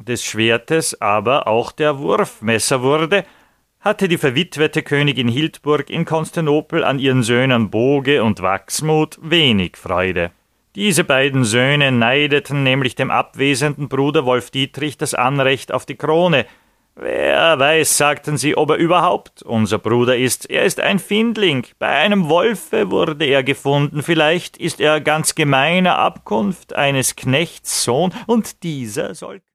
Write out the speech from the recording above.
des Schwertes aber auch der Wurfmesser wurde, hatte die verwitwete Königin Hildburg in Konstantinopel an ihren Söhnen Boge und Wachsmuth wenig Freude. Diese beiden Söhne neideten nämlich dem abwesenden Bruder Wolf Dietrich das Anrecht auf die Krone. »Wer weiß«, sagten sie, »ob er überhaupt unser Bruder ist. Er ist ein Findling. Bei einem Wolfe wurde er gefunden. Vielleicht ist er ganz gemeiner Abkunft, eines Knechts Sohn, und dieser soll